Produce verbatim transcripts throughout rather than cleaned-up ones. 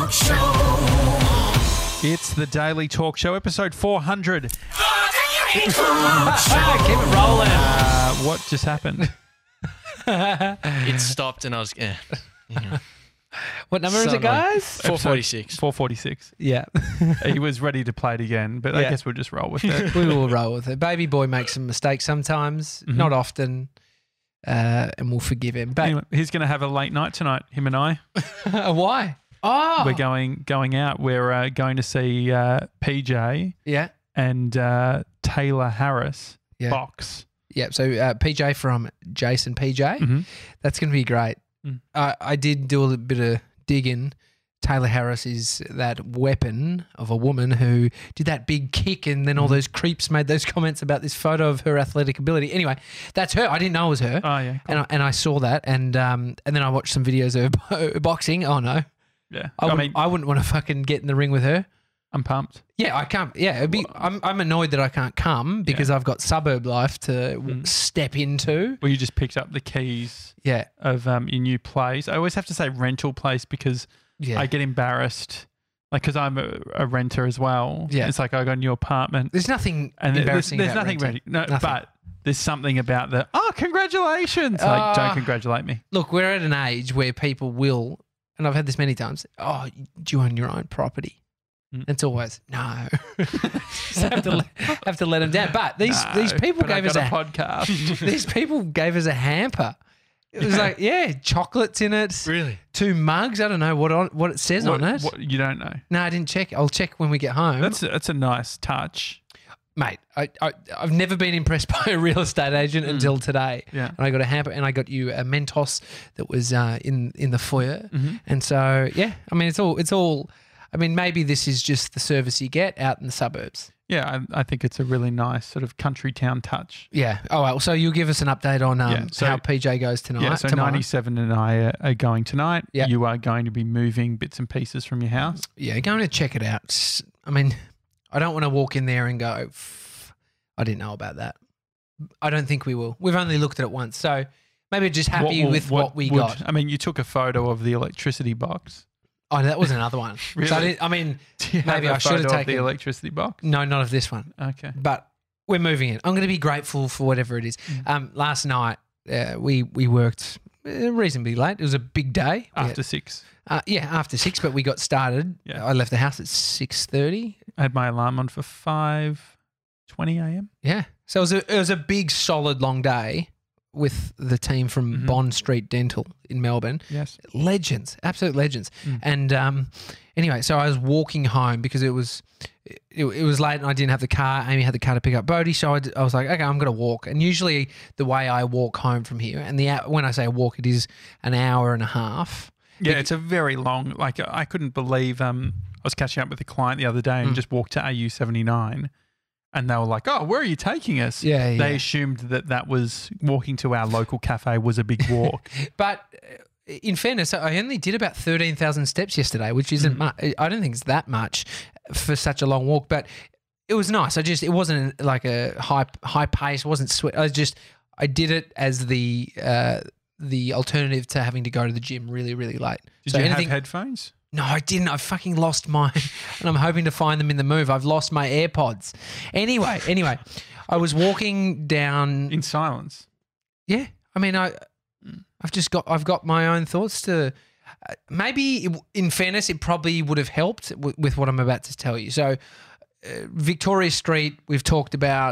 Talk Show. It's the Daily Talk Show, episode four hundred. The Daily Talk Show. Keep it rolling. Uh, what just happened? It stopped and I was, eh. Yeah. What number is So it, guys? four forty-six. four forty-six. Yeah. He was ready to play it again, but I Yeah. guess we'll just roll with it. We will roll with it. Baby boy makes some mistakes sometimes, Mhm. not often, uh, and we'll forgive him. But Anyway, he's going to have a late night tonight, him and I. why? Oh. We're going going out. We're uh, going to see uh, P J Yeah. and uh, Taylor Harris Yeah. box. Yeah. So uh, P J from Jason P J. Mhm. That's going to be great. Mm. I I did do a little bit of digging. Taylor Harris is that weapon of a woman who did that big kick, and then all Mhm. those creeps made those comments about this photo of her athletic ability. Anyway, that's her. I didn't know it was her. Oh, yeah. Cool. And I, and I saw that, and um, and then I watched some videos of boxing. Oh no, yeah. I, I, wouldn't, mean, I wouldn't want to fucking get in the ring with her. I'm pumped. Yeah, I can't. Yeah, it'd be, I'm I'm annoyed that I can't come because I've got suburb life to w Mm. step into. Well, you just picked up the keys Yeah, of um, your new place. I always have to say rental place because yeah. I get embarrassed, like because I'm a, a renter as well. Yeah. It's like I got a new apartment. there's nothing And there- there's, embarrassing. there's about nothing renting. ready. No, Nothing. but there's something about the, oh, congratulations. Like, Ah. don't congratulate me. Look, we're at an age where people will, and I've had this many times. Oh, do you own your own property? Mm. It's always no. Just have to let, have to let them down. But these No, these people but I gave us got a, a podcast. these people gave us a hamper. It was Yeah. like, yeah, chocolates in it, Really? two mugs. I don't know what on what it says what, on it. what- you don't know. No, I didn't check. I'll check when we get home. That's a, that's a nice touch. Mate, I, I, I've never been impressed by a real estate agent Mm. until today. Yeah. And I got a hamper and I got you a Mentos that was uh, in in the foyer. Mhm. And so, yeah, I mean, it's all, it's all, I mean, maybe this is just the service you get out in the suburbs. Yeah, I, I think it's a really nice sort of country town touch. Yeah. Oh, well, so you'll give us an update on um, Yeah, so- how P J goes tonight. yeah, so tomorrow. ninety-seven and I are, are going tonight. Yeah. You are going to be moving bits and pieces from your house. Yeah, going to check it out. S- I mean, I don't want to walk in there and go, "Pff, I didn't know about that. I don't think we will. We've only looked at it once. So maybe just happy What- with what, we would- got. I mean, you took a photo of the electricity box. Oh, that was another one. Really? So I, didn't, I mean, Do you Maybe have a I should have photo of taken- the electricity box? no, not of this one. Okay. But we're moving in. I'm going to be grateful for whatever it is. Mm. Um, last night uh, we we worked uh, reasonably late. It was a big day. We After had- six, uh, yeah, after six, but we got started. Yeah. I left the house at six thirty. I had my alarm on for five twenty a.m. Yeah, so it was a it was a big, solid, long day with the team from Mhm. Bond Street Dental in Melbourne. Yes. Legends, absolute legends. Mm. And um, anyway, so I was walking home because it was it, it was late and I didn't have the car. Amy had the car to pick up Bodhi, so I, d- I was like, okay, I'm going to walk. And usually the way I walk home from here, and the hou- when I say walk, it is an hour and a half. Yeah, it's a very long. Like I couldn't believe. Um, I was catching up with a client the other day and Mm. just walked to A U seventy-nine, and they were like, "Oh, where are you taking us?" Yeah, They yeah. assumed that that was walking to our local cafe was a big walk. But uh, in fairness, I only did about thirteen thousand steps yesterday, which isn't Mm. much. I don't think it's that much for such a long walk, but it was nice. I just, it wasn't like a high high pace, wasn't sweat. I was just, I did it as the uh, the alternative to having to go to the gym really, really late. Did So you anything- have headphones? No, I didn't. I fucking lost mine, and I'm hoping to find them in the move. I've lost my AirPods. Anyway, anyway, I was walking down. In silence. Yeah, I mean, I, I've just got, I've got my own thoughts to. Uh, maybe, it, in fairness, it probably would have helped w- with what I'm about to tell you. So, uh, Victoria Street, we've talked about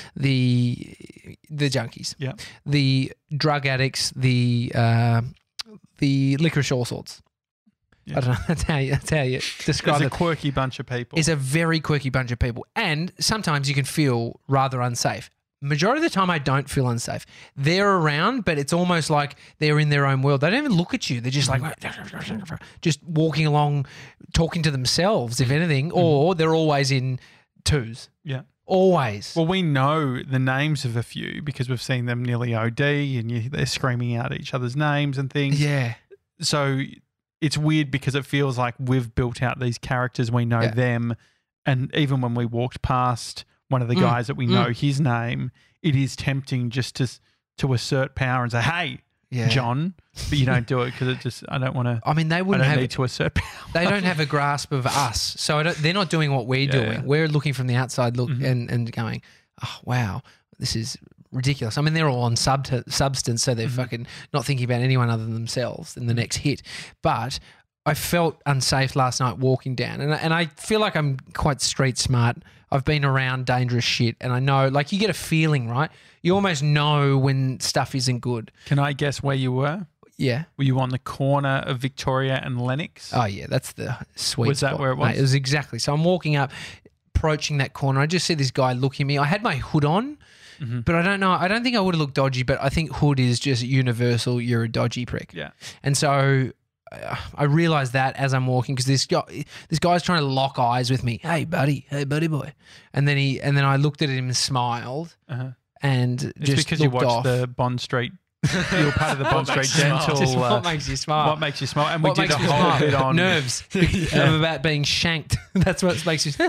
the the junkies, Yeah. the drug addicts, the uh, the licorice all sorts. Yeah. I don't know. That's how you, that's how you describe There's it. a quirky bunch of people. It's a very quirky bunch of people, and sometimes you can feel rather unsafe. Majority of the time, I don't feel unsafe. They're around, but it's almost like they're in their own world. They don't even look at you. They're just like, just walking along, talking to themselves, if anything, or they're always in twos. yeah. Always. Well, we know the names of a few because we've seen them nearly O D, and you, they're screaming out each other's names and things. yeah. So it's weird because it feels like we've built out these characters. We know Yeah. them, and even when we walked past one of the Mm, guys that we know his name, it is tempting just to to assert power and say, "Hey, Yeah. John, but you don't do it because it just I don't want to. I mean, they I wouldn't don't have. need to assert power. They don't have a grasp of us, so I don't, they're not doing what we're Yeah, doing. yeah. We're looking from the outside, look Mhm. and and going, oh wow, this is ridiculous. I mean, they're all on sub substance, so they're Mhm. fucking not thinking about anyone other than themselves in the next hit. But I felt unsafe last night walking down, and I- and I feel like I'm quite street smart. I've been around dangerous shit, and I know, like, you get a feeling, right? You almost know when stuff isn't good. Can I guess where you were? Yeah. Were you on the corner of Victoria and Lennox? Oh yeah, that's the sweet. Was that spot, where it mate. was? It was exactly. So I'm walking up, approaching that corner. I just see this guy looking at me. I had my hood on, Mhm. but I don't know. I don't think I would have looked dodgy. But I think hood is just universal. You're a dodgy prick. Yeah. And so uh, I realized that as I'm walking because this guy, this guy's trying to lock eyes with me. Hey buddy, hey buddy boy. And then he, and then I looked at him and smiled Uh-huh. and It's just because you looked watched off. the Bond Street. You were part of the Bond What Street makes you smile? Dental. Just uh, what makes you smile? what makes you smile? And we What did makes a me whole smile? bit on Nerves Yeah. of about being shanked. That's what makes you.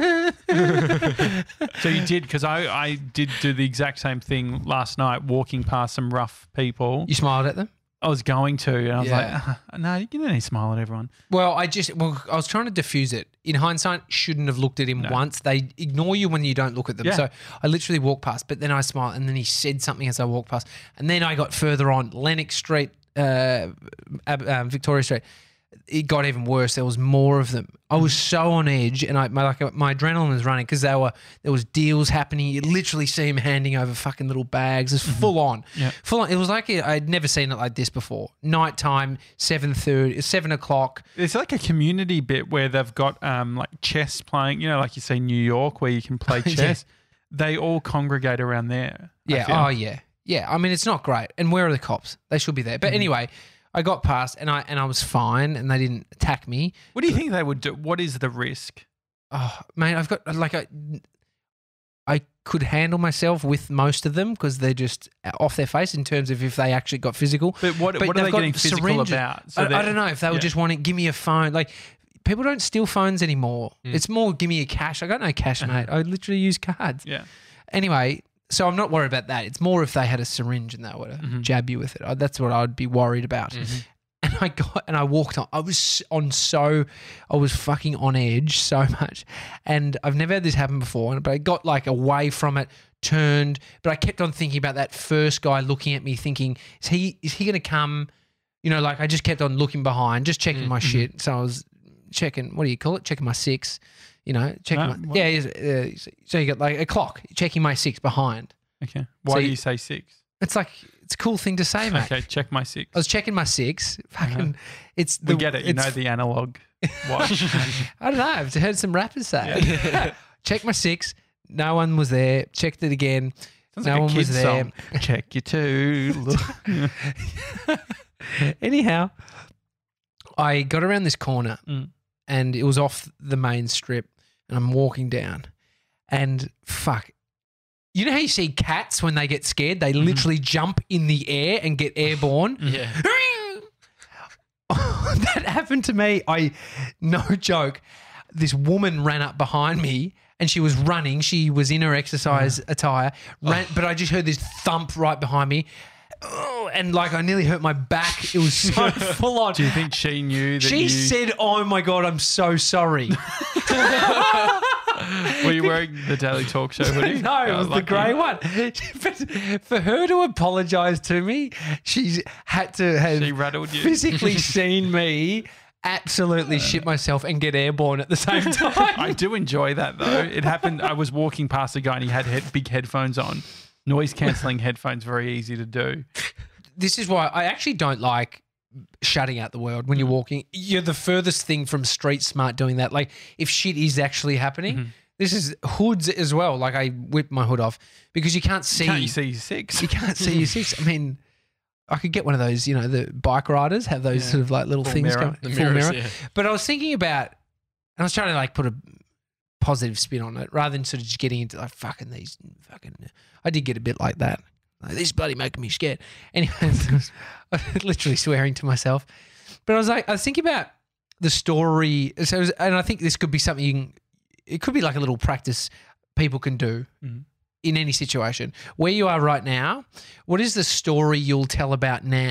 So you did because I, I did do the exact same thing last night, walking past some rough people. You smiled at them? I was going to, and I was Yeah. like, "Uh, no, you don't need to smile at everyone. Well, I just well, I was trying to diffuse it. In hindsight, shouldn't have looked at him No. once. They ignore you when you don't look at them. Yeah. So I literally walked past, but then I smiled, and then he said something as I walked past, and then I got further on Lennox Street, uh, Ab- um, Victoria Street. It got even worse. There was more of them. I was so on edge, and I my like my adrenaline was running because there were there was deals happening. You literally see him handing over fucking little bags. It's full on, Yeah. full on. It was like a, I'd never seen it like this before. Nighttime, seven thirty, seven o'clock. There's like a community bit where they've got um like chess playing, you know, like you say New York where you can play Yeah. chess. They all congregate around there. I Yeah. feel. Oh, yeah. Yeah. I mean, it's not great. And where are the cops? They should be there. But anyway, I got past and I and I was fine, and they didn't attack me. What do you think they would do? What is the risk? Oh, mate, I've got like a. I could handle myself with most of them because they're just off their face in terms of if they actually got physical. But what, But what are they've they got getting physical syringes. about? I, they're- I don't know if they were yeah. just wanting, give me a phone. Like, people don't steal phones anymore. It's more, give me a cash. I got no cash, mate. I literally use cards. Yeah. Anyway, so I'm not worried about that. It's more if they had a syringe and they were to Mhm. jab you with it. I- That's what I'd be worried about. And I got and I walked on. I was on so, I was fucking on edge so much, and I've never had this happen before. But I got like away from it, turned, but I kept on thinking about that first guy looking at me, thinking, is he is he going to come? You know, like I just kept on looking behind, just checking my shit. So I was checking. What do you call it? Checking my six. You know, checking. No, my, what- yeah. Uh, so you got like a clock, checking my six behind. Okay. Why So do you- you say six? It's like it's a cool thing to say, mate. Okay, check my six. I was checking my six. Fucking, it's we the, get it. You it's- know the analog watch. I don't know. I've heard some rappers say it. Check my six. No one was there. Checked it again. Sounds no like a one was kid's there. song. Check your two. Look. Anyhow, I got around this corner Mm. and it was off the main strip, and I'm walking down, and fuck. You know how you see cats when they get scared? They Mm-hmm. literally jump in the air and get airborne. Yeah. That happened to me. I, no joke. This woman ran up behind me and she was running. She was in her exercise attire, ran, but I just heard this thump right behind me. Oh, and like I nearly hurt my back. It was so full on. Do you think she knew that She you said, "Oh my God, I'm so sorry." were you wearing the Daily Talk Show hoodie? No, it Oh, was the lucky. grey one. But for her to apologise to me, she's had to have She rattled you. physically seen me absolutely shit myself and get airborne at the same time. I do enjoy that though. It happened. I was walking past a guy and he had head, big headphones on, noise cancelling headphones. Very easy to do. This is why I actually don't like shutting out the world when you're walking. You're the furthest thing from street smart doing that. Like if shit is actually happening, Mm-hmm. this is hoods as well. Like I whip my hood off because you can't see. Can't you see six? You can't see your six. I mean, I could get one of those, you know, the bike riders have those Yeah. sort of like little Full things mirror. going. The full mirrors, mirror. yeah. But I was thinking about, and I was trying to like put a positive spin on it rather than sort of just getting into like fucking these fucking. I did get a bit like that. Like, this bloody making me scared. Anyway, I was literally swearing to myself. But I was like, I was thinking about the story. So, it was, and I think this could be something you can, it could be like a little practice people can do Mhm. in any situation. Where you are right now, what is the story you'll tell about now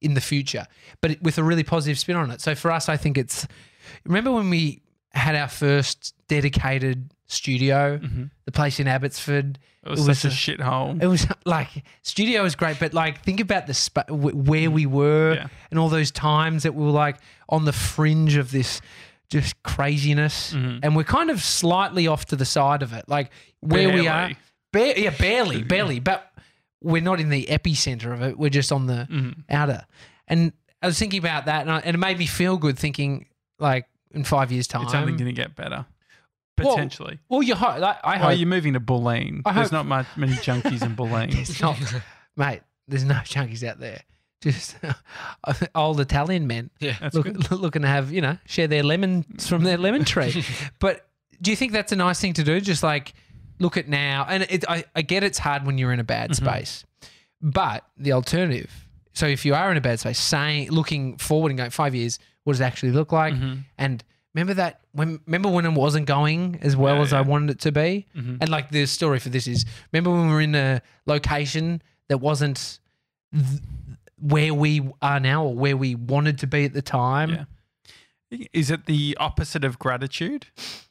in the future, but it, with a really positive spin on it. So for us, I think it's, remember when we had our first dedicated studio, Mhm. the place in Abbotsford? It was It was such a a- shithole. It was like, studio was great, but like think about the sp- where we were Yeah. and all those times that we were like on the fringe of this just craziness, Mhm. and we're kind of slightly off to the side of it, like where we are. Barely. Ba- yeah, barely, barely, but we're not in the epicenter of it. We're just on the Mhm. outer. And I was thinking about that, and, I, and it made me feel good thinking, like, in five years' time. It's only going to get better, Well, potentially. Well, you hope. Like, I Well, hope. you're moving to Bulleen. I There's hope- not much many junkies in Bulleen. It's not, mate. There's no junkies out there. Just old Italian men Yeah. That's look, good. looking to have, you know, share their lemons from their lemon tree. But do you think that's a nice thing to do? Just like look at now, and it, I, I get it's hard when you're in a bad Mm-hmm. space, but the alternative. So if you are in a bad space, saying looking forward and going five years, what does it actually look like? Mm-hmm. And remember that when remember when it wasn't going as well Yeah, as I yeah. wanted it to be. Mhm. And like the story for this is, remember when we were in a location that wasn't th- where we are now or where we wanted to be at the time. Yeah. Is it the opposite of gratitude?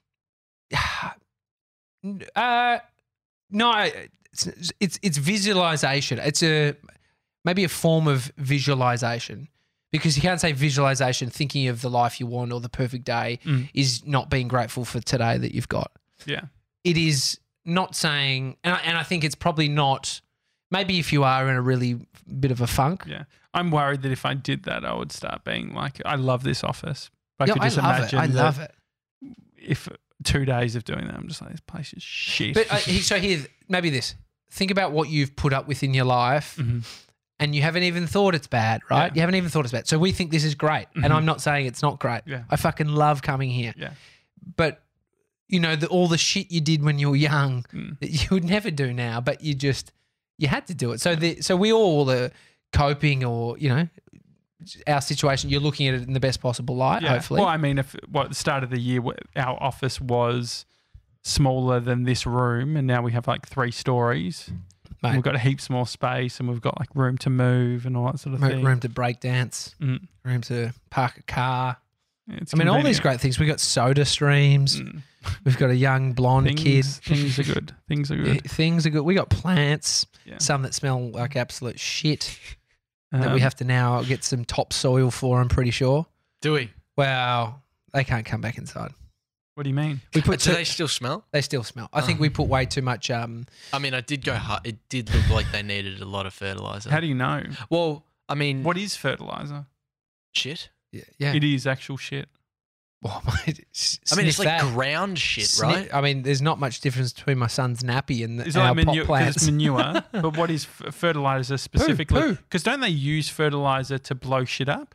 Uh, no, it's, it's it's visualization. It's a maybe a form of visualization, because you can't say visualization thinking of the life you want or the perfect day Mm. is not being grateful for today that you've got. Yeah. It is not saying, and I, and I think it's probably not. Maybe if you are in a really bit of a funk, Yeah. I'm worried that if I did that, I would start being like, I love this office. I Yeah, could I just love it. imagine I that love it. if two days of doing that, I'm just like, this place is shit. But uh, he- so here, maybe this. Think about what you've put up with in your life, Mhm. and you haven't even thought it's bad, right? Yeah. You haven't even thought it's bad. So we think this is great, and Mhm. I'm not saying it's not great. Yeah. I fucking love coming here. Yeah. But you know, the, all the shit you did when you were young Mm. that you would never do now, but you just you had to do it. So the so we all are coping, or you know, our situation. You're looking at it in the best possible light. Yeah. Hopefully, Well, I mean, if what the start of the year, wh- our office was smaller than this room, and now we have like three stories. Mate. And we've got heaps more space, and we've got like room to move and all that sort of Ro- thing. room to break dance, Mm. room to park a car. It's I mean, all these convenient. great things. We got soda streams. Mm. We've got a young blonde Things, kid. things are good. Things are good. Things are good. We got plants, Yeah. some that smell like absolute shit that Um, we have to now get some topsoil for, I'm pretty sure. Do we? Well, they can't come back inside. What do you mean? We But put do too, they still smell? they still smell. I think we put way too much. Um, I mean, I did go hard. It did look like they needed a lot of fertilizer. How do you know? well, I mean, What is fertilizer? shit? yeah, yeah. It is actual shit. Oh, mate, s- I mean, it's sniff like that. ground shit, Sni- right? I mean, there's not much difference between my son's nappy and the, Is it our like pot manure? 'Cause plants. it's manure. But what is f- fertilizer specifically? poo. Because don't they use fertilizer to blow shit up?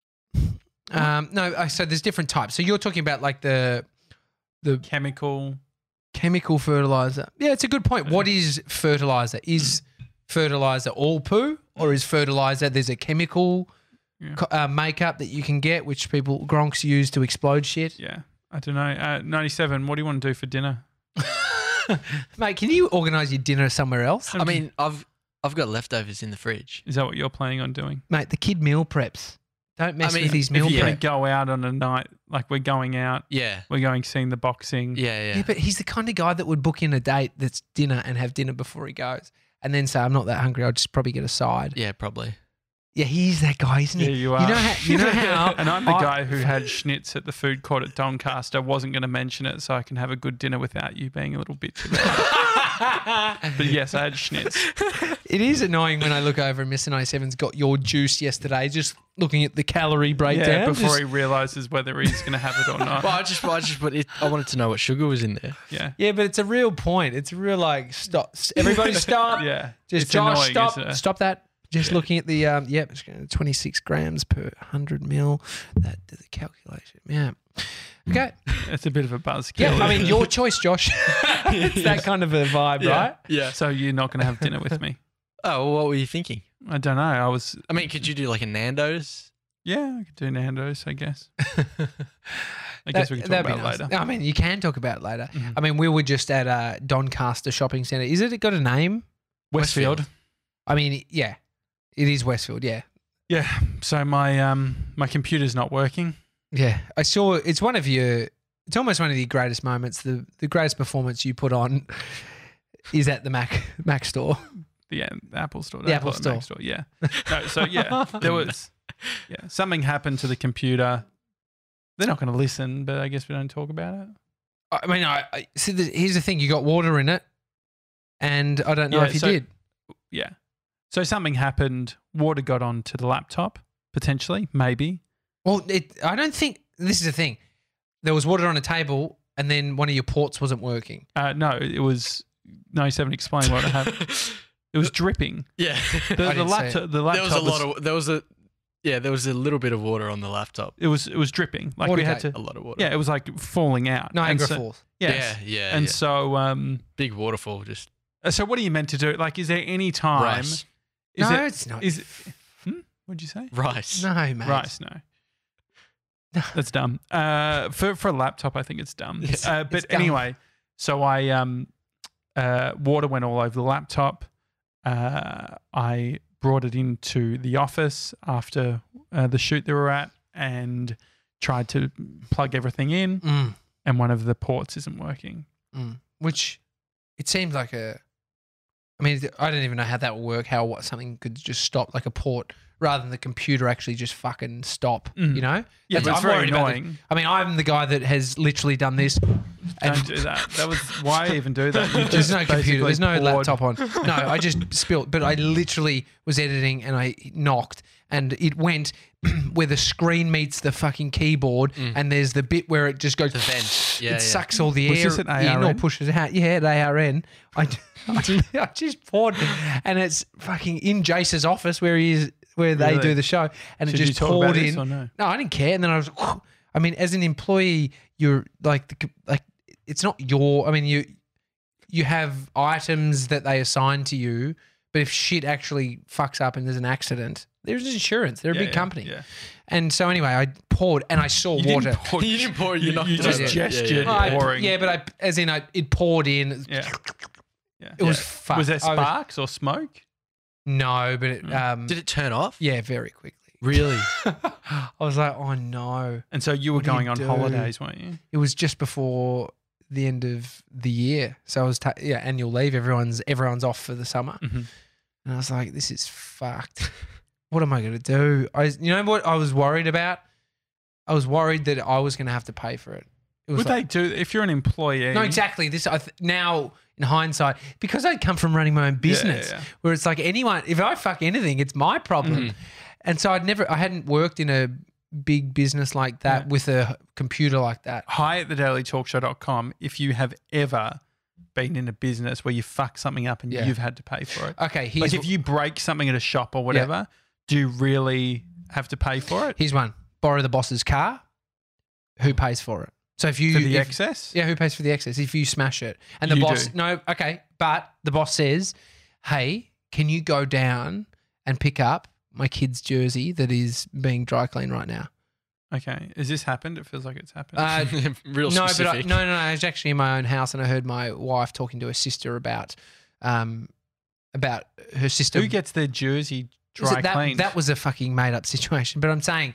Um, no, uh, so there's different types. So you're talking about like the the Chemical. chemical fertilizer. Yeah, it's a good point. What is fertilizer? Is fertilizer all poo, or is fertilizer there's a chemical Yeah. co- uh, makeup that you can get, which people gronks use to explode shit? Yeah. I don't know. Uh, ninety-seven. What do you want to do for dinner? Mate, can you organise your dinner somewhere else? I mean, I've I've got leftovers in the fridge. Is that what you're planning on doing? Mate, the kid meal preps. Don't mess I mean, with his if meal If you're prep. going to go out on a night, like we're going out, Yeah, we're going seeing the boxing. yeah, yeah. Yeah, but he's the kind of guy that would book in a date that's dinner and have dinner before he goes, and then say, "I'm not that hungry. I'll just probably get a side." Yeah, probably. Yeah, he's that guy, isn't he? Yeah, you are. You know how? You know how? And I'm the I- guy who had schnitz at the food court at Doncaster. Wasn't going to mention it so I can have a good dinner without you being a little bitch about it. But yes, I had schnitz. It is annoying when I look over and Mister ninety-seven's got your juice yesterday, just looking at the calorie breakdown. Yeah, before just- he realizes whether he's going to have it or not. Well, I just, I just, but it, I wanted to know what sugar was in there. Yeah. yeah, but it's a real point. It's a real like stop. Everybody stop. Yeah. Just It's Josh, annoying, stop. isn't it? Stop that. Just Yeah. looking at the um, yep, it's going to twenty-six grams per one hundred mil. That the calculation. Yeah. Okay. It's a bit of a buzzkill. Yeah. I mean, your choice, Josh. It's that kind of a vibe, Yeah. right? Yeah. So you're not going to have dinner with me? Oh, well, what were you thinking? I don't know. I was. I mean, could you do like a Nando's? Yeah, I could do Nando's, I guess. I guess we can talk that'd be about it nice. later. I mean, you can talk about it later. Mhm. I mean, we were just at uh, Doncaster Shopping Centre. Is it got a name? Westfield. I mean, yeah, it is Westfield. Yeah, Yeah. So my um my computer's not working. Yeah, I saw. It's one of your. It's almost one of your greatest moments. The the greatest performance you put on is at the Mac Mac store. Yeah, the Apple Store. The Apple Mac Store. Yeah. No, so yeah, there was yeah something happened to the computer. They're not going to listen, but I guess we don't talk about it. I mean, I, I see. The, here's the thing: you got water in it, and I don't know Yeah, if you so- did. Yeah. So something happened. Water got onto the laptop potentially, maybe. Well, it, I don't think this is the thing. There was water on a table, and then one of your ports wasn't working. Uh, no, it was ninety-seven. Explain what happened. It was dripping. Yeah. The, the didn't see laptop. The there laptop was a lot of there was a yeah there was a little bit of water on the laptop. It was it was dripping. Like we had Watergate. to. A lot of water. Yeah, it was like falling out. And Niagara so- Falls. Yes. Yeah, yeah. And yeah. so, um, big waterfall, just so what are you meant to do? Like, is there any time? rice. Is no, it, it's not. is it? Hmm? What'd you say? Rice. no, mate. Rice? No. That's dumb. Uh, for for a laptop, I think it's dumb. It's- uh, but it's dumb. anyway, so I um, uh, water went all over the laptop. Uh, I brought it into the office after uh, the shoot they were at and tried to plug everything in, Mm, and one of the ports isn't working. mm. Which it seems like a. I mean, I don't even know how that would work. How what something could just stop, like a port, rather than the computer actually just fucking stop. Mm. You know? Yeah, That's- but it's I'm very worried about the- annoying. I mean, I'm the guy that has literally done this. And Don't do that. That was why even do that. You there's just no computer. basically There's no poured- laptop on. No, I just spilled. But I literally was editing and I knocked and it went where the screen meets the fucking keyboard and there's the bit where it just goes. The vent. Yeah, it yeah. sucks all the Was air this at in or A R N? pushes it out. Yeah, at A R N. I, I, I just poured and it's fucking in Jace's office where he is, where they Really? do the show. And Did it you just talk poured about this in. or no? No, I didn't care. And then I was, I mean, as an employee, you're like, the, like, it's not your, I mean, you, you have items that they assign to you, but if shit actually fucks up and there's an accident, there's insurance. They're a Yeah, big yeah, company. Yeah. And so anyway, I poured and I saw You water. didn't pour. You didn't pour, you You, knocked you it just over. gestured Yeah, yeah, I- pouring. yeah, but I, as in, I, it poured in. Yeah. Yeah. It was Yeah. fucked. Was there I was- sparks or smoke? No, but it, um, Did it turn off? yeah, very quickly. Really? I was like, oh no. And so you were What do you going on do? holidays, weren't you? It was just before the end of the year, so I was ta- yeah annual leave. Everyone's everyone's off for the summer, Mm-hmm. and I was like, this is fucked. What am I going to do? I, you know what I was worried about? I was worried that I was going to have to pay for it. It was Would like, they do if you're an employee? no, exactly. This I th- now in hindsight, because I come from running my own business, yeah. where it's like anyone, if I fuck anything, it's my problem. And so I'd never, I hadn't worked in a big business like that Yeah. with a computer like that. Hi at the daily talk show dot com if you have ever been in a business where you fuck something up and Yeah. you've had to pay for it. Okay, here's Like if you break something at a shop or whatever, do you really have to pay for it? here's one: borrow the boss's car. Who pays for it? So if you For the if- excess? yeah, who pays for the excess? If you smash it, and the You boss, do. no, okay, but the boss says, "Hey, can you go down and pick up my kid's jersey that is being dry cleaned right now?" Okay. Has this happened? It feels like it's happened. Uh, Real no, specific. but I, no, no, no. I was actually in my own house, and I heard my wife talking to her sister about, um, about her sister. Who gets their jersey Is dry it that, cleaned? that was a fucking made up situation. But I'm saying,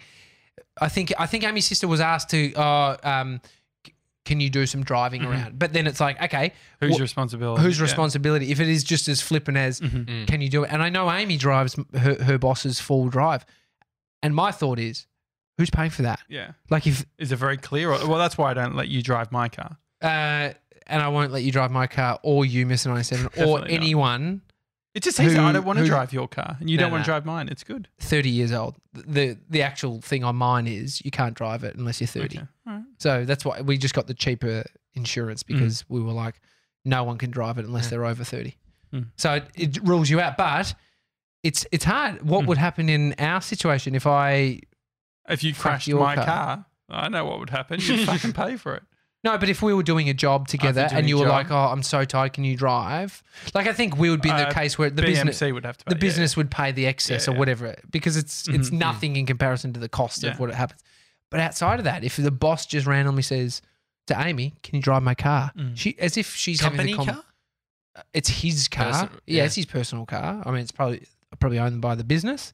I think I think Amy's sister was asked to, oh, um, c- can you do some driving around? But then it's like, okay, Whose wh- responsibility? whose Yeah. responsibility? If it is just as flippant as, Mhm. can you do it? And I know Amy drives her, her boss's full drive, and my thought is, who's paying for that? Yeah. Like if, Is it very clear? Or, well, that's why I don't let you drive my car. uh, and I won't let you drive my car, or you, Mister ninety-seven, or Definitely not. anyone It just says I Who- don't want to who- drive your car and you No, don't want no. to drive mine. It's good. thirty years old. The the actual thing on mine is you can't drive it unless you're thirty. Okay. All right. So that's why we just got the cheaper insurance because we were like, no one can drive it unless they're over thirty. Mm. So it, it rules you out. But it's it's hard. What Mm. would happen in our situation if I If you Fuck crashed your my car. car. I know what would happen. You'd fucking pay for it. no, but if we were doing a job together doing and a you were job. like, oh, I'm so tired, can you drive? Like I think we would be in the Uh, case where the B M C business would have to pay. the yeah, business would pay the excess Yeah, or yeah. whatever because it's it's Mhm, nothing in comparison to the cost Yeah. of what it happens. But outside of that, if the boss just randomly says to Amy, "Can you drive my car?" Mm. She as if she's Company having the car? It's his car. Person- yeah, yeah. it's his personal car. I mean, it's probably probably owned by the business.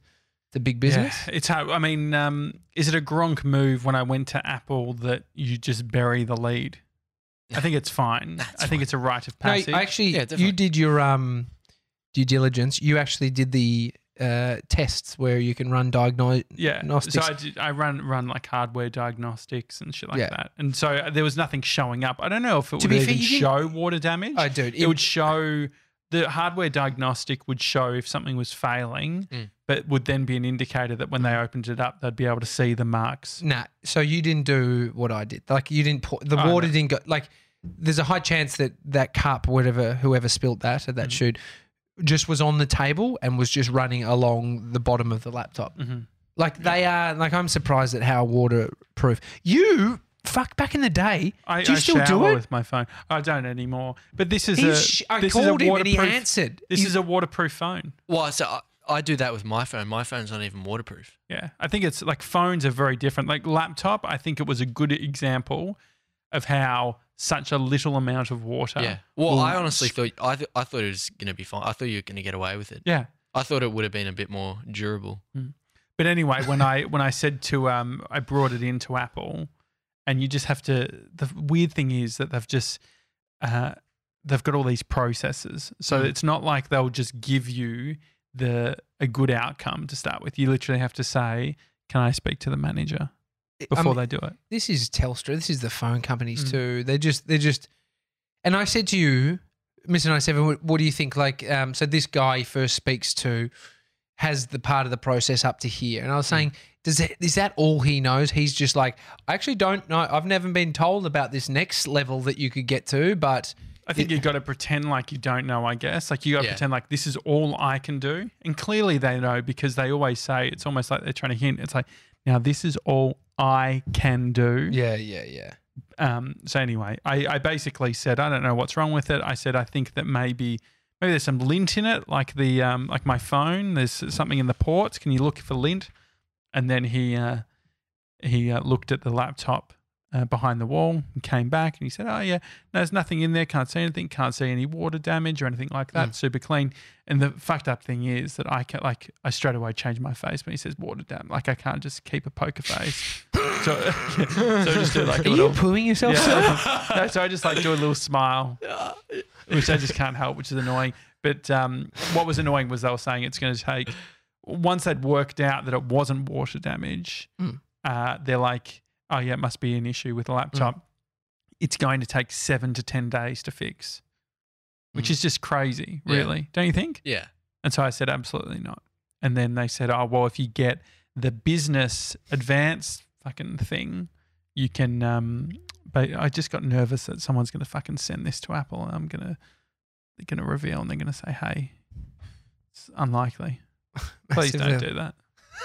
It's a big business. Yeah, it's hard. I mean, um, is it a Gronk move when I went to Apple that you just bury the lead? I think it's fine. That's I think fine. it's a rite of No, passage. actually, Yeah, definitely. you did your um, due diligence. You actually did the uh, tests where you can run diagno- yeah. diagnostics. So I, did, I run run like hardware diagnostics and shit like Yeah. that. And so uh, there was nothing showing up. I don't know if it To would be fair, even you didn't- show water damage. Oh, dude, it, would show the hardware diagnostic would show if something was failing, Mm. but would then be an indicator that when they opened it up, they'd be able to see the marks. Nah, so you didn't do what I did. Like you didn't pour the Oh, water no. didn't go. Like there's a high chance that that cup, whatever, whoever spilt that at that Mhm. shoot, just was on the table and was just running along the bottom of the laptop. Mm-hmm. Like they are. Like I'm surprised at how waterproof. You fuck back in the day. I, do you I still shower do it? with my phone. I don't anymore. But this is He's a sh- I this is a called him and he waterproof- answered. This He's- is a waterproof phone. Well, so I, I do that with my phone. My phone's not even waterproof. Yeah, I think it's like phones are very different. Like laptop, I think it was a good example of how such a little amount of water. Yeah. Well, will I honestly s- thought I th- I thought it was going to be fine. I thought you were going to get away with it. Yeah. I thought it would have been a bit more durable. But anyway, when I when I said to um, I brought it into Apple, and you just have to. The weird thing is that they've just uh, they've got all these processes, so Mm. it's not like they'll just give you the a good outcome to start with. You literally have to say, "Can I speak to the manager?" before I mean, they do it. This is Telstra. This is the phone companies Mm. too. They're just, they're just. And I said to you, Mister ninety-seven, what, what do you think? Like, um, so this guy he first speaks to has the part of the process up to here, and I was saying, does it, is that all he knows? He's just like, I actually don't know. I've never been told about this next level that you could get to, but I think you've got to pretend like you don't know, I guess. Like you got to Yeah. pretend like this is all I can do. And clearly they know because they always say, it's almost like they're trying to hint. It's like, now this is all I can do. yeah, yeah, yeah. Um, so anyway, I, I basically said, I don't know what's wrong with it. I said, I think that maybe maybe there's some lint in it, like the um, like my phone. There's something in the ports. Can you look for lint? And then he uh, he uh, looked at the laptop uh, behind the wall and came back and he said, oh yeah, no, there's nothing in there. Can't see anything. Can't see any water damage or anything like that. Mm. Super clean. And the fucked up thing is that I can like I straight away change my face when he says water damage. Like I can't just keep a poker face. so so I just do like Are a you little. pooing yourself? Yeah. No, so I just like do a little smile, which I just can't help, which is annoying. But um, what was annoying was they were saying it's going to take, once they'd worked out that it wasn't water damage, Mm. uh, they're like, oh yeah, it must be an issue with the laptop. It's going to take seven to ten days to fix, which Mm. is just crazy, Yeah. really. Don't you think? Yeah. And so I said, absolutely not. And then they said, oh, well, if you get the business advanced fucking thing, you can. Um, but I just got nervous that someone's going to fucking send this to Apple and I'm going to, they're going to reveal and they're going to say, hey, it's unlikely. Please don't do that.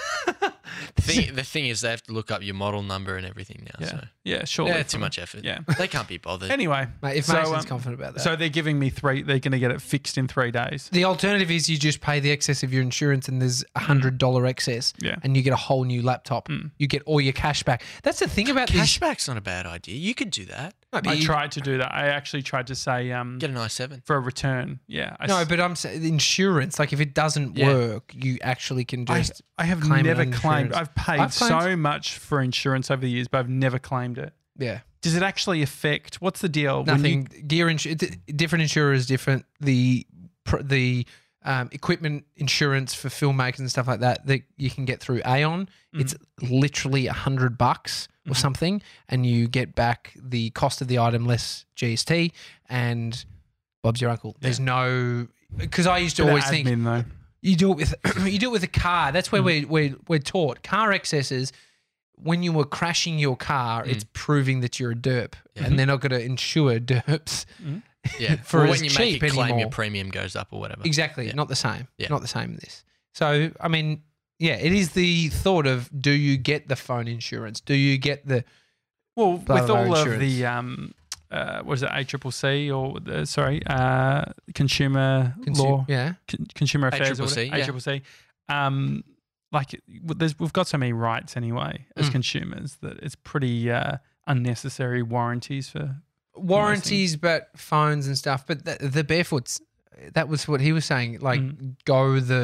The thing, the thing is, they have to look up your model number and everything now. Yeah. So Yeah, sure. yeah, too much effort. Yeah. They can't be bothered. Anyway, Mate, if So, Mason's um, confident about that. so they're giving me three, they're going to get it fixed in three days. The alternative is you just pay the excess of your insurance and there's a hundred dollar excess Yeah. and you get a whole new laptop. Mm. You get all your cash back. That's the thing about these. Cashback's not a bad idea. You could do that. No, but I you- tried to do that. I actually tried to say um, Get an i seven. for a return. Yeah. I No, s- but I'm saying insurance. Like if it doesn't Yeah. work, you actually can I, just. I have claim it never on claimed. insurance. I've paid I've claimed- so much for insurance over the years, but I've never claimed it. Yeah, Does it actually affect? What's the deal? When nothing. Gear insurance. Different insurers, different. The pr- the um, equipment insurance for filmmakers and stuff like that that you can get through Aon. Mm. It's literally a hundred bucks or Mhm. something, and you get back the cost of the item less G S T, and Bob's your uncle. There's no because I used to Bit of always think admin, though. you do it with you do it with a car. That's where Mm. we're, we're we're taught car excesses. When you were crashing your car, it's proving that you're a derp, Yeah. and they're not going to insure derps. Yeah. For or as when you make cheap a claim, anymore. your premium goes up or whatever. Exactly, Yeah. not the same. Yeah. Not the same in this. So I mean, yeah, it is the thought of do you get the phone insurance? Do you get the Well, Blah, with blah, all of insurance. the um, uh, was it A C C C or the, sorry, uh, consumer consu- law, Yeah, con- consumer affairs, or A C C C, whatever, A C C C. Um, like there's, we've got so many rights anyway as Mm. consumers that it's pretty uh, unnecessary warranties for. warranties, but phones and stuff. But the, the barefoots, that was what he was saying. Like Mm. go the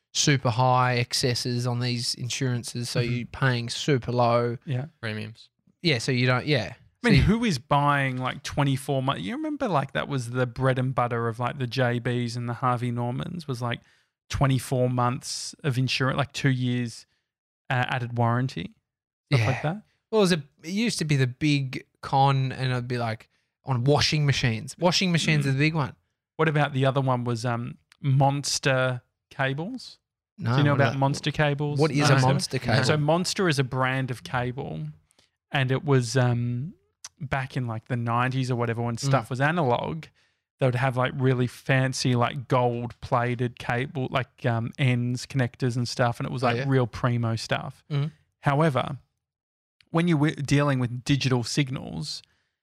super high excesses on these insurances, so Mhm. you're paying super low. Yeah. Premiums. Yeah, so you don't. Yeah, I mean, So you- who is buying like twenty-four months? You remember like that was the bread and butter of like the J Bs and the Harvey Normans was like twenty-four months of insurance, like two years uh, added warranty, stuff Yeah. like that. well, it, was a, it used to be the big con, and it'd be like on washing machines. Washing machines Mm. are the big one. What about the other one was um, Monster cables? No, Do you know what about are- Monster cables? What is No. a monster cable? So Monster is a brand of cable, and it was um, back in like the nineties or whatever when Mm. stuff was analog. They would have like really fancy, like gold plated cable, like um, ends, connectors, and stuff, and it was Oh, like yeah. real primo stuff. Mhm. However, when you were dealing with digital signals,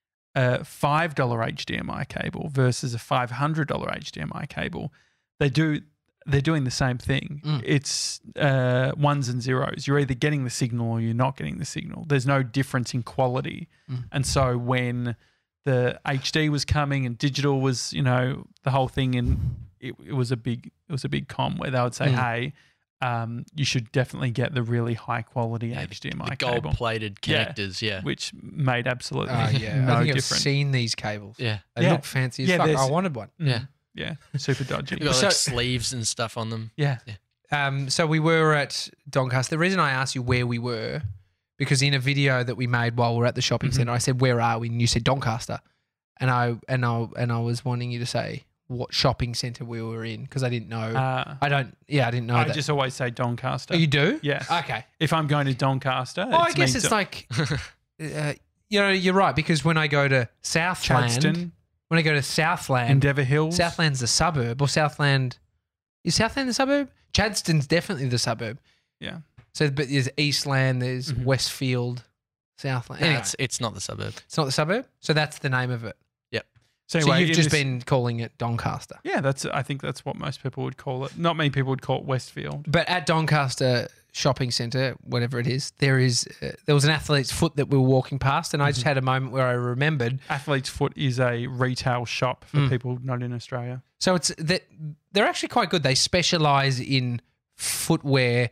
a five dollar H D M I cable versus a five hundred dollar H D M I cable, they do they're doing the same thing. Mm. It's uh, ones and zeros. You're either getting the signal or you're not getting the signal. There's no difference in quality. Mm. And so when the H D was coming and digital was, you know, the whole thing, and it, it was a big it was a big com where they would say, Mm. hey, um, you should definitely get the really high quality Yeah, H D M I the cable, gold-plated Yeah. connectors. Yeah. which made absolutely Oh, yeah. no I think I've difference. seen these cables. Yeah. They Yeah. look fancy as Yeah, fuck. there's- I wanted one. Mm. Yeah. Yeah, super dodgy. They've got So- like sleeves and stuff on them. Yeah. Um, so we were at Doncaster. The reason I asked you where we were, because in a video that we made while we were at the shopping Mhm. centre, I said, "Where are we?" And you said Doncaster, and I and I and I was wanting you to say what shopping centre we were in because I didn't know. Uh, I don't. Yeah, I didn't know I that. just always say Doncaster. Oh, you do? Yes. Okay. If I'm going to Doncaster, Well, I it's guess means it's like, uh, you know, you're right because when I go to Southland, Chadstone, when I go to Southland, Endeavour Hills. Southland's the suburb, or Southland is Southland the suburb? Chadstone's definitely the suburb. Yeah. So, but there's Eastland, there's Mhm. Westfield, Southland. No, Anyway, it's, it's not the suburb. it's not the suburb, so that's the name of it. So, So anyway, you've in just this- been calling it Doncaster. Yeah, that's. I think that's what most people would call it. Not many people would call it Westfield. But at Doncaster Shopping Centre, whatever it is, there is uh, there was an athlete's foot that we were walking past, and I just had a moment where I remembered. Athlete's Foot is a retail shop for Mm. people not in Australia. So it's that they're actually quite good. They specialise in footwear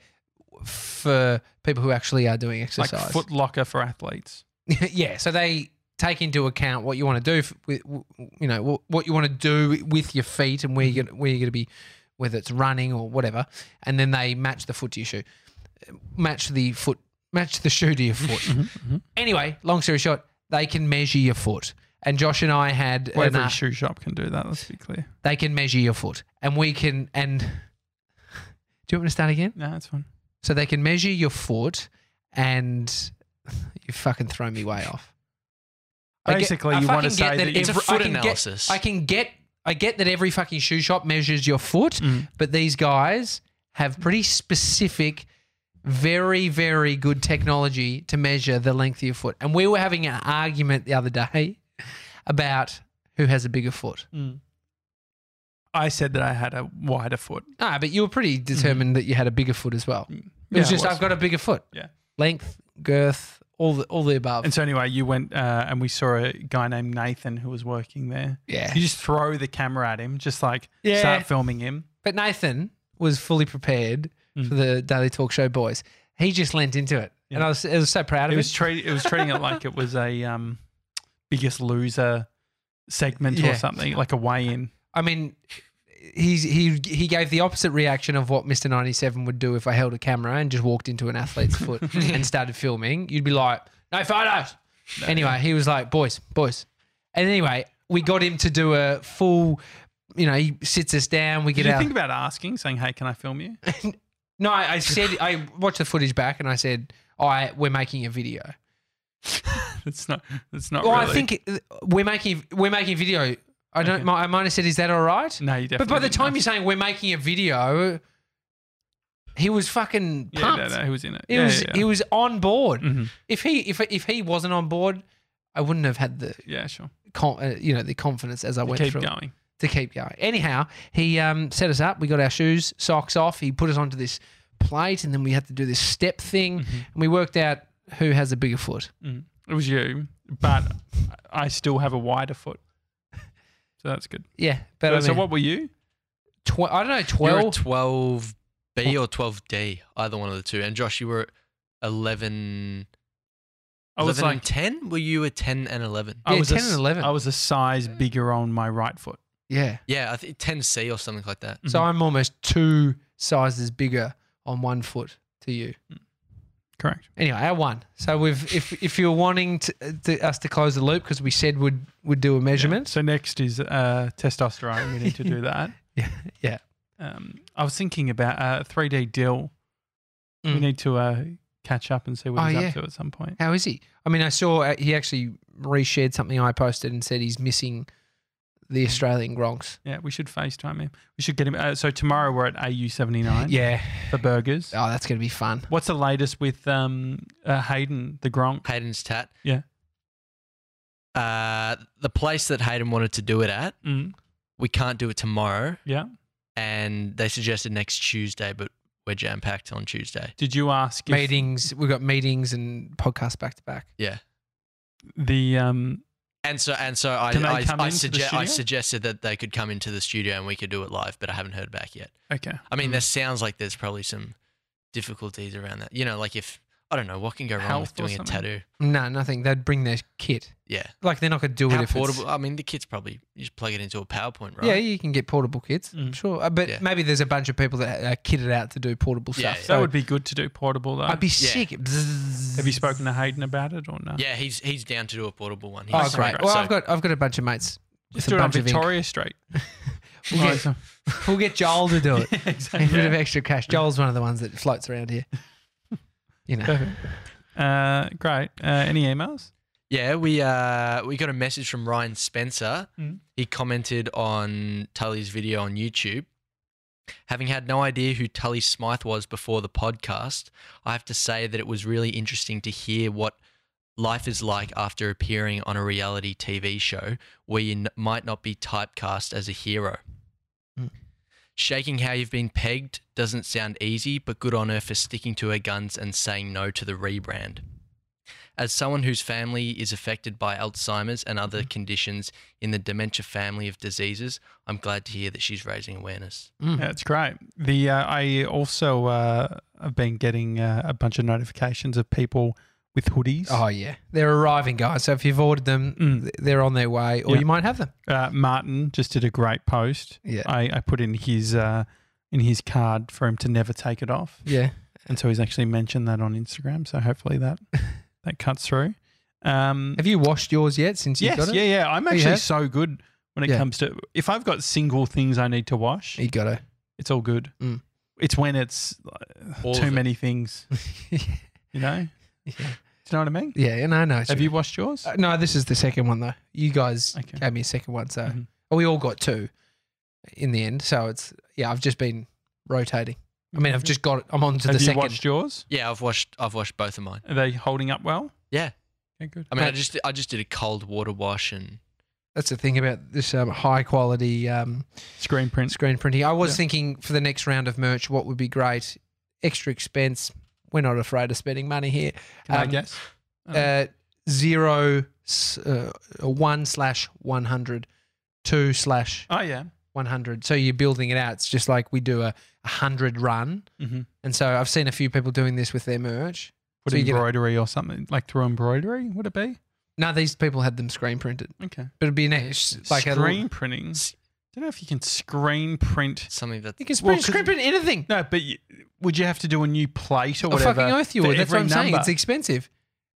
for people who actually are doing exercise. Like Foot Locker for athletes. Yeah, so they take into account what you want to do, f- with, you know, what, what you want to do with your feet and where you're gonna, where you're going to be, whether it's running or whatever, and then they match the foot to your shoe, match the foot, match the shoe to your foot. Anyway, long story short, they can measure your foot, and Josh and I had Well, an, every uh, shoe shop can do that. Let's be clear. they can measure your foot, and we can and. Do you want me to start again? No, that's fine. So they can measure your foot, and you fucking throw me way off. I get- Basically, I you want to fucking say get that, that It's a every- I foot can get- analysis. I can get, I get that every fucking shoe shop measures your foot, Mm. but these guys have pretty specific, very, very good technology to measure the length of your foot. And we were having an argument the other day about who has a bigger foot. Mm. I said that I had a wider foot. Ah, but you were pretty determined that you had a bigger foot as well. It Mm-hmm. Yeah, was I just, I've got a bigger foot. Yeah. Length, girth, all the all the above. And so anyway, you went uh, and we saw a guy named Nathan who was working there. yeah. You just throw the camera at him, just like Yeah. start filming him. But Nathan was fully prepared Mm. for the Daily Talk Show boys. He just lent into it, and Yeah. I was, I was so proud It of was it. treat, it was treating it like it was a um, Biggest Loser segment Yeah. or something, like a weigh-in. I mean, he's he he gave the opposite reaction of what Mister ninety-seven would do if I held a camera and just walked into an athlete's foot and started filming. You'd be like, no photos. Anyway, he was like, boys, boys. And anyway, we got him to do a full. You know, he sits us down. We Did get you out. think about asking, saying, "Hey, can I film you?" No, I, I said I watched the footage back and I said, "Oh, I we're making a video." It's not. It's not. Well, really. I think it- we're making we're making a video. I don't. Okay. I might have said, "Is that all right?" No, you definitely. But by the didn't time ask. you're saying we're making a video, he was fucking yeah, pumped. no, no, he was in it. He yeah, was yeah, he was on board. Mhm. If he if if he wasn't on board, I wouldn't have had the yeah, sure. con- uh, you know the confidence as I went Keep through it. going. To keep going. Anyhow, he um, set us up. We got our shoes, socks off. He put us onto this plate, and then we had to do this step thing, Mm-hmm. and we worked out who has a bigger foot. Mm. It was you, but I still have a wider foot, so that's good. Yeah, but So, I so mean, what were you? tw- I don't know, You're a twelve. twelve B or twelve D, either one of the two. And Josh, you were eleven. I was eleven like, and ten? Were you a ten and eleven? I Yeah, was ten a, and s- eleven. I was a size bigger on my right foot. Yeah. Yeah, I think ten C or something like that. So I'm almost two sizes bigger on one foot to you. Correct. Anyway, our one. So we've if if you're wanting to, to us to close the loop because we said would would do a measurement. So next is uh, testosterone. We need to do that. Yeah. Yeah. Um, I was thinking about uh, three D Dill. We Mm. need to uh, catch up and see what Oh, he's yeah. up to at some point. How is he? I mean, I saw uh, he actually reshared something I posted and said he's missing the Australian Gronks. Yeah, we should FaceTime him. We should get him. Uh, so tomorrow we're at A U seventy-nine Yeah. for burgers. Oh, that's going to be fun. What's the latest with um, uh, Hayden, the Gronk? Hayden's tat. Yeah. Uh, the place that Hayden wanted to do it at, Mm. we can't do it tomorrow. Yeah. And they suggested next Tuesday, but we're jam packed on Tuesday. Did you ask if Meetings. We've got meetings and podcasts back to back. Yeah. the um, And so and so I Can they I, come I, into the sugge- I studio? suggested that they could come into the studio and we could do it live, but I haven't heard back yet. okay. I mean, Mm. there sounds like there's probably some difficulties around that. You know, like if I don't know what can go wrong Health with or doing a something? tattoo. No, nothing. They'd bring their kit. Yeah. Like they're not going to do it How if portable? it's. I mean, the kit's probably you just plug it into a PowerPoint, right? Yeah, you can get portable kits. I'm Mm. sure, Uh, but Yeah. maybe there's a bunch of people that are kitted out to do portable Yeah, stuff. yeah. So That would be good to do portable though. I'd be Yeah. sick. Have you spoken to Hayden about it or no? Yeah, he's he's down to do a portable one. He's Oh, That's great. great. Well, So- I've got I've got a bunch of mates. Just with do a it on bunch of ink. Victoria Street. We'll Right, get, so- we'll get Joel to do it. Yeah, A exactly. bit of Yeah. extra cash. Joel's one of the ones that floats around here. You know. Perfect. Uh, great. Uh, any emails? Yeah, we uh we got a message from Ryan Spencer. Mm. He commented on Tully's video on YouTube. Having had no idea who Tully Smythe was before the podcast, I have to say that it was really interesting to hear what life is like after appearing on a reality T V show where you n- might not be typecast as a hero. Mm. Shaking how you've been pegged doesn't sound easy, but good on her for sticking to her guns and saying no to the rebrand. As someone whose family is affected by Alzheimer's and other conditions in the dementia family of diseases, I'm glad to hear that she's raising awareness. Mm. Yeah, it's great. The uh, I also uh, have been getting uh, a bunch of notifications of people with hoodies. Oh yeah, they're arriving, guys. So if you've ordered them, Mm. th- they're on their way, or Yeah. you might have them. Uh, Martin just did a great post. Yeah. I, I put in his uh, in his card for him to never take it off, Yeah. and so he's actually mentioned that on Instagram. So hopefully that that cuts through. Um, Have you washed yours yet since you yes, got it? yeah, yeah. I'm Oh, you actually have? so good when it Yeah. comes to if I've got single things I need to wash, You got to. it's all good. Mm. It's when it's uh, All too of it. many things, you know. yeah. Do you know what I mean? Yeah. No, no. Have you washed yours? Uh, no, this is the second one though. You guys Okay. gave me a second one, so Mhm. well, we all got two in the end. So it's yeah, I've just been rotating. I mean, I've just got it. I'm on to Have the you second. watched yours? Yeah, I've washed I've washed both of mine. Are they holding up well? Yeah. Okay, good. I mean, I Mate. just I just did a cold water wash and That's the thing about this um, high quality um, Screen print. screen printing. I was Yeah. thinking for the next round of merch, what would be great? Extra expense. We're not afraid of spending money here. Can I Um, guess? I don't know. Uh, zero, s- uh, one slash one hundred, two slash oh yeah. one hundred. So you're building it out. It's just like we do a, a hundred run. Mm-hmm. And so I've seen a few people doing this with their merch. Put So you get a- embroidery or something like through embroidery. Would it be? No, these people had them screen printed, Okay. but it'd be nice. Like a screen little, printing. Don't know if you can screen print. something that you can Well, screen, 'cause- screen print anything. No, but you, would you have to do a new plate or I whatever? fucking oath you for would. That's what I'm every saying. number? It's expensive.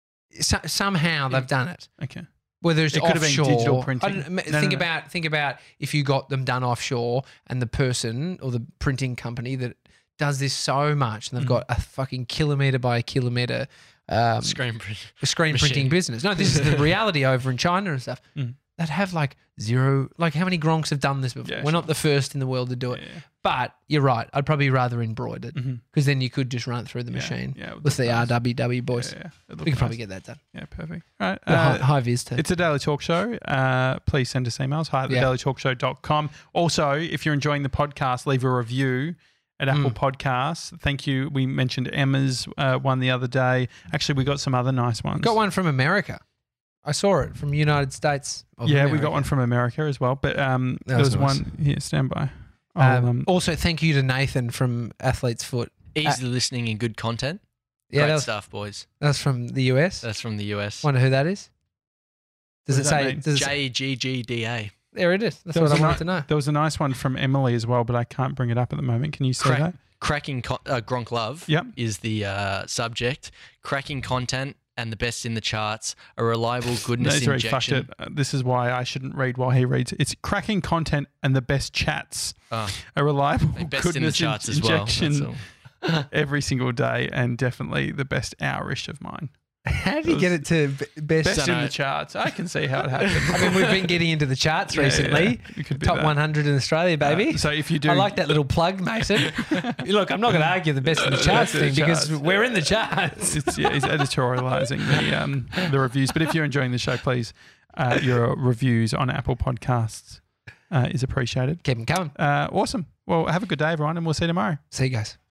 So, somehow they've done it. Okay. Whether it's It could have been offshore, digital I printing. don't- No, think no, no. about think about if you got them done offshore and the person or the printing company that does this so much and they've Mm. got a fucking kilometer by kilometer um, screen print. screen machine. printing business. No, this is the reality over in China and stuff. Mm. That have like zero. Like how many Gronks have done this before? Yeah, We're not sure. the first in the world to do it. Yeah. But you're right. I'd probably rather embroider it because Mm-hmm. then you could just run it through the Yeah, machine yeah, it would with look the nice. R W W boys. Yeah, yeah. It We looked could probably nice. get that done. Yeah, perfect. All right. The high, Uh, high vis too. It's a Daily Talk Show. Uh, please send us emails. Hi at the Yeah. daily talk show dot com. Also, if you're enjoying the podcast, leave a review at Apple Mm. Podcasts. Thank you. We mentioned Emma's uh, one the other day. Actually, we got some other nice ones. Got one from America. I saw it from United States. of Yeah, we America. got one from America as well. But um, That there was was nice. one here. Stand by. I'll, Um, um, also, thank you to Nathan from Athlete's Foot. Easy listening and good content. Yeah, Great that was, stuff, boys. that was from the U S. That's from the U S. Wonder who that is? Does What it does that say? mean? Does it say? J G G D A. There it is. That's There what was I a wanted ni- to know. There was a nice one from Emily as well, but I can't bring it up at the moment. Can you say Crack- that? Cracking con- uh, Gronk Love Yep. is the uh, subject. Cracking content and the best in the charts. A reliable goodness That's where he fucked injection. it. Uh, This is why I shouldn't read while he reads. It's cracking content and the best chats. Oh, A reliable best in the goodness in- charts as well. injection That's all. every single day, and definitely the best hour-ish of mine. How did you get it to b- best? Best in know. the charts. I can see how it happened. I mean, we've been getting into the charts Yeah, recently. yeah, it could be Top that. one hundred in Australia, baby. Uh, so if you do, I like that little plug, Mason. Look, I'm not going to argue the best in the charts Best in the thing because charts. we're in the charts. It's, yeah, he's editorializing the um, the reviews. But if you're enjoying the show, please, uh, your reviews on Apple Podcasts uh, is appreciated. Keep them coming. Uh, awesome. Well, have a good day, everyone, and we'll see you tomorrow. See you guys.